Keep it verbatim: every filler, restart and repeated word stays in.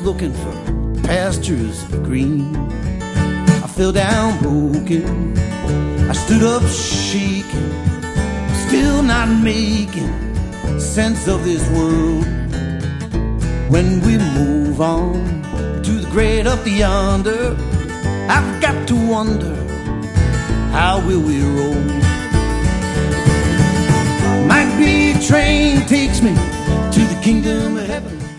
looking for pastures green. I fell down broken, I stood up shaking, still not making sense of this world. When we move on to the great up yonder, I've got to wonder, how will we roll? Might be a train takes me to the kingdom of heaven.